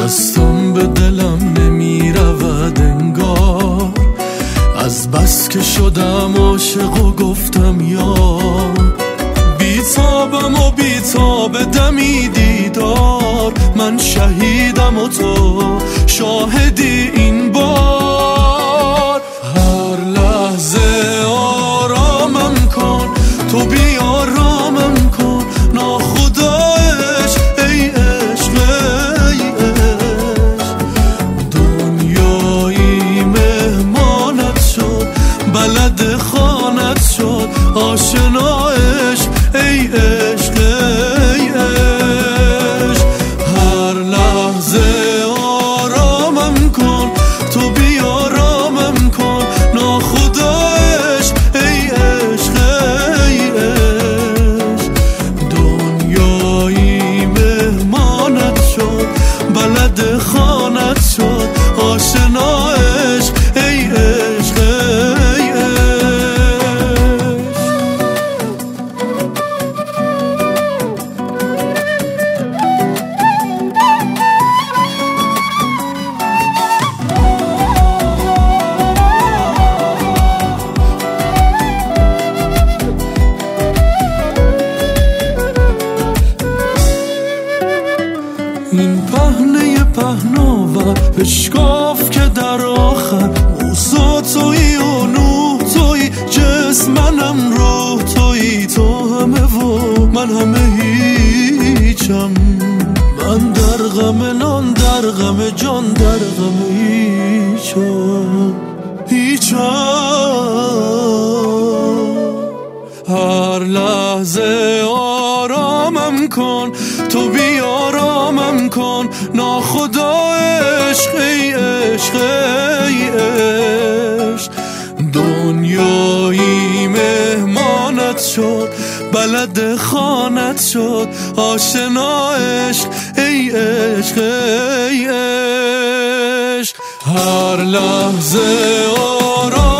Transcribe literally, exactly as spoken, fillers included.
دستم به دلم نمی رود انگار، از بس که شدم عاشق و گفتم یار. بیتابم و بیتاب دمی دیدار، من شهیدم و تو شاهدی این بار. هر لحظه آرامم کن، تو بیارامم کن، ناخدایش ای عشق ای عشق. دنیایی مهمانت شد، بلد خانت شد، آشنا عشق ای عشق ای عشق. هر لحظه آرامم کن، تو بیارامم کن، ناخدایش ای عشق ای عشق. دنیایی مهمانت شد، بلد خانت شد، آشنا عشق ای عشق ای عشق. این پهنه پهناور بشکاف که در آخر موسا تویی و نوح تویی، جسم منم روح تویی، تو همه و من همه هیچم. من در غم نان، در غم جان، در غم هیچم هیچم. هر لحظه آرامم کن، تو بیارامم کن، ناخدا عشق ای عشق ای عشق. دنیایی مهمانت شد، بلد خانت شد، آشنا عشق ای عشق ای عشق. هر لحظه آرام